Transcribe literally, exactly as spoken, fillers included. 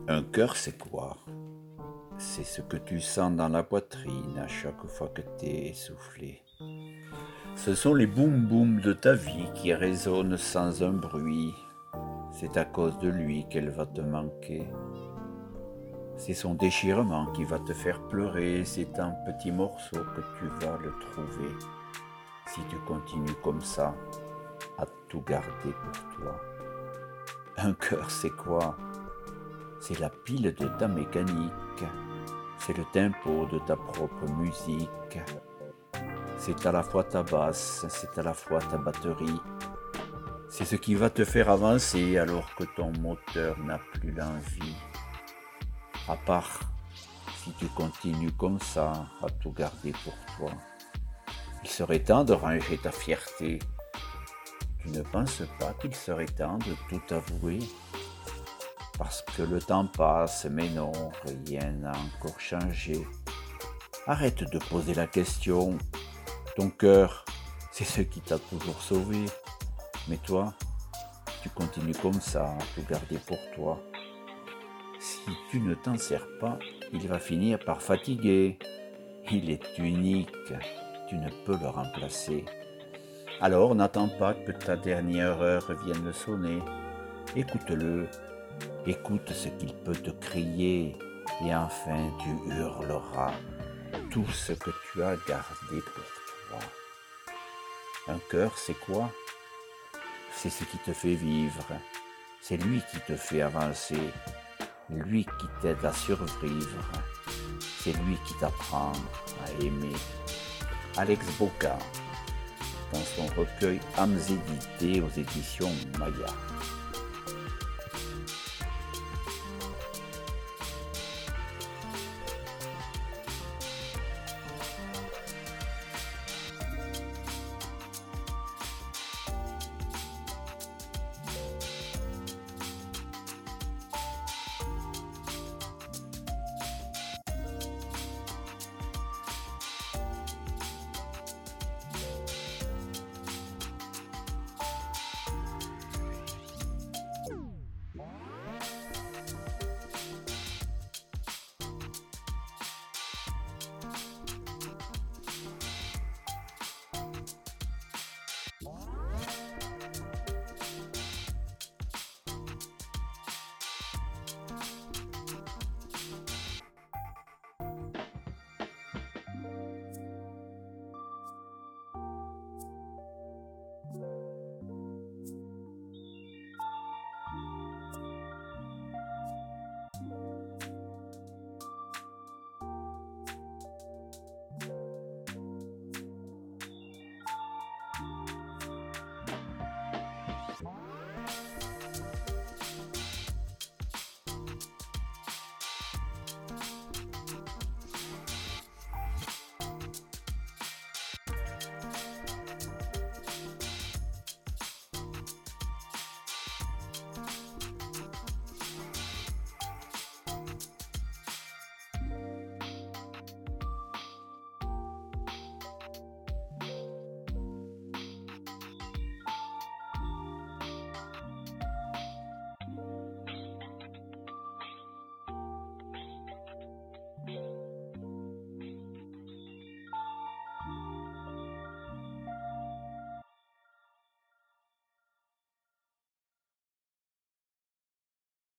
Un cœur, c'est quoi? C'est ce que tu sens dans la poitrine à chaque fois que t'es essoufflé. Ce sont les boum boum de ta vie qui résonnent sans un bruit. C'est à cause de lui qu'elle va te manquer. C'est son déchirement qui va te faire pleurer. C'est un petit morceau que tu vas le trouver. Si tu continues comme ça, à tout garder pour toi. Un cœur, c'est quoi? C'est la pile de ta mécanique, c'est le tempo de ta propre musique, c'est à la fois ta basse, c'est à la fois ta batterie, c'est ce qui va te faire avancer alors que ton moteur n'a plus l'envie. À part si tu continues comme ça à tout garder pour toi. Il serait temps de ranger ta fierté. Tu ne penses pas qu'il serait temps de tout avouer? Parce que le temps passe, mais non, rien n'a encore changé. Arrête de poser la question. Ton cœur, c'est ce qui t'a toujours sauvé. Mais toi, tu continues comme ça, à tout garder pour toi. Si tu ne t'en sers pas, il va finir par fatiguer. Il est unique, tu ne peux le remplacer. Alors n'attends pas que ta dernière heure vienne sonner. Écoute-le. Écoute ce qu'il peut te crier et enfin tu hurleras tout ce que tu as gardé pour toi. Un cœur, c'est quoi? C'est ce qui te fait vivre, c'est lui qui te fait avancer, lui qui t'aide à survivre, c'est lui qui t'apprend à aimer. Alex Boca, dans son recueil Âmes édité aux éditions Maya.